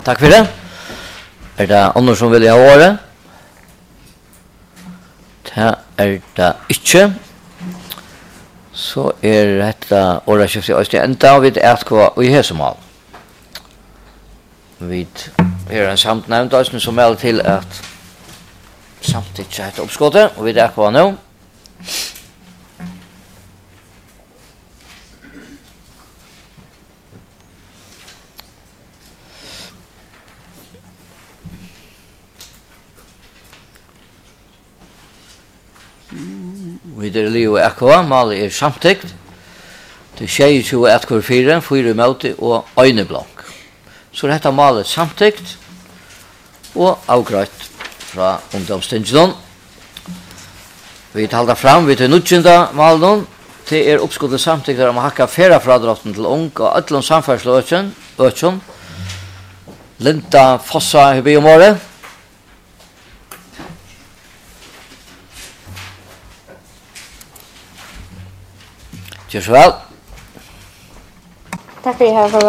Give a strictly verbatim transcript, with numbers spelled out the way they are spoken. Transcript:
Takk for det. Er det andre som vil ha året? Det er det ikke. Så er dette året kjøpt i Østlig enda, og vi er hva vi har som mål. Vi er en samt nevnt oss som melder til at samtidig heter oppskottet, og vi er hva nå. Vi er Leo Ekva, maler er samtidig. Det er tjueto etkvar fire, fire møte og øyneblank. Så er dette malet samtidig og avgrøtt fra ungdomstingene. Vi taler fram, vi tar nødgjende malen. Det er oppskottet samtidig om å hakke færa fradrotten til ung og ætlån samferdselsøkjen. Linda Fossa i biomåret. Gjør så vel. Takk for det her,